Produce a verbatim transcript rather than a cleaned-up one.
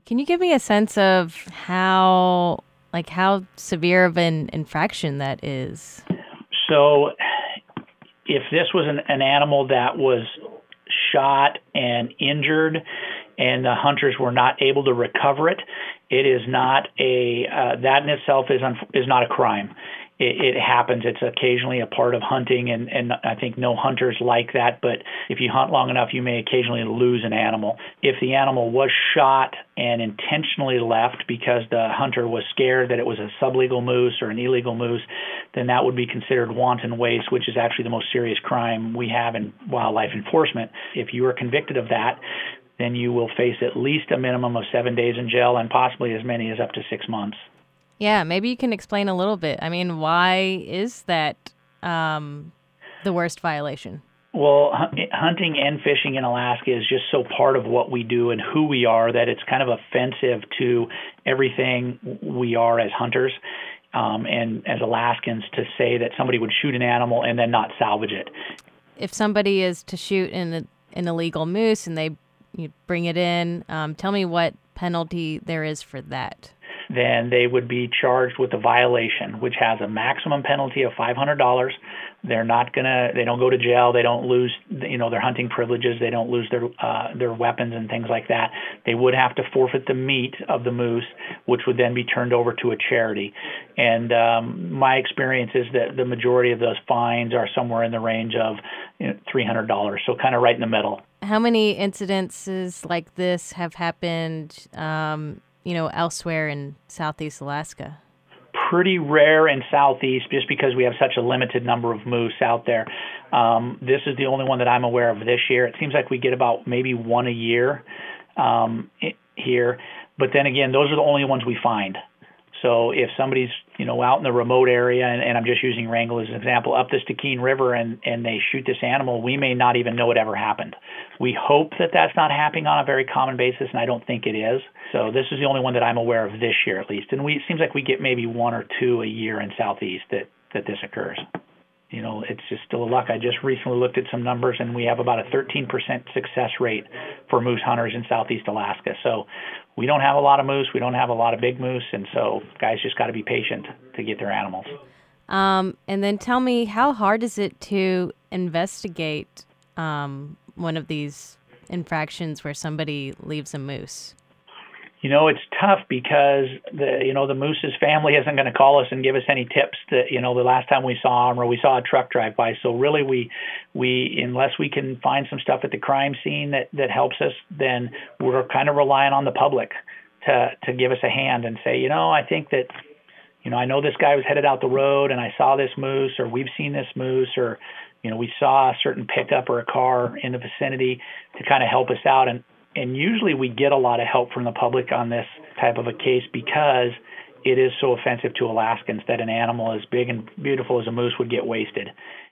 Can you give me a sense of how, like, how severe of an infraction that is? So if this was an, an animal that was shot and injured and the hunters were not able to recover it, it is not a, uh, that in itself is, un, is not a crime. It, it happens. It's occasionally a part of hunting, and, and I think no hunters like that, but if you hunt long enough, you may occasionally lose an animal. If the animal was shot and intentionally left because the hunter was scared that it was a sublegal moose or an illegal moose, then that would be considered wanton waste, which is actually the most serious crime we have in wildlife enforcement. If you are convicted of that, then you will face at least a minimum of seven days in jail and possibly as many as up to six months. Yeah, maybe you can explain a little bit. I mean, why is that um, the worst violation? Well, hunting and fishing in Alaska is just so part of what we do and who we are that it's kind of offensive to everything we are as hunters um, and as Alaskans to say that somebody would shoot an animal and then not salvage it. If somebody is to shoot an, an illegal moose and they you bring it in, um, tell me what penalty there is for that. Then they would be charged with a violation, which has a maximum penalty of five hundred dollars. They're not gonna, they don't go to jail. They don't lose, you know, their hunting privileges. They don't lose their uh, their weapons and things like that. They would have to forfeit the meat of the moose, which would then be turned over to a charity. And um, my experience is that the majority of those fines are somewhere in the range of you know, three hundred dollars, so kind of right in the middle. How many incidences like this have happened um, you know, elsewhere in Southeast Alaska? Pretty rare in Southeast just because we have such a limited number of moose out there. Um, this is the only one that I'm aware of this year. It seems like we get about maybe one a year um, here. But then again, those are the only ones we find. So if somebody's, you know, out in the remote area, and, and I'm just using Wrangell as an example, up the Stikine River and, and they shoot this animal, we may not even know it ever happened. We hope that that's not happening on a very common basis, and I don't think it is. So this is the only one that I'm aware of this year, at least. And we, it seems like we get maybe one or two a year in Southeast that, that this occurs. You know, it's just still a luck. I just recently looked at some numbers, and we have about a thirteen percent success rate for moose hunters in Southeast Alaska. So we don't have a lot of moose. We don't have a lot of big moose, and so guys just got to be patient to get their animals. Um, and then tell me, how hard is it to investigate um, one of these infractions where somebody leaves a moose? You know, it's tough because the you know the moose's family isn't going to call us and give us any tips that you know the last time we saw them or we saw a truck drive by. So really, we we unless we can find some stuff at the crime scene that, that helps us, then we're kind of relying on the public to to give us a hand and say, you know, I think that you know I know this guy was headed out the road and I saw this moose, or we've seen this moose, or you know we saw a certain pickup or a car in the vicinity to kind of help us out. And And usually we get a lot of help from the public on this type of a case because it is so offensive to Alaskans that an animal as big and beautiful as a moose would get wasted.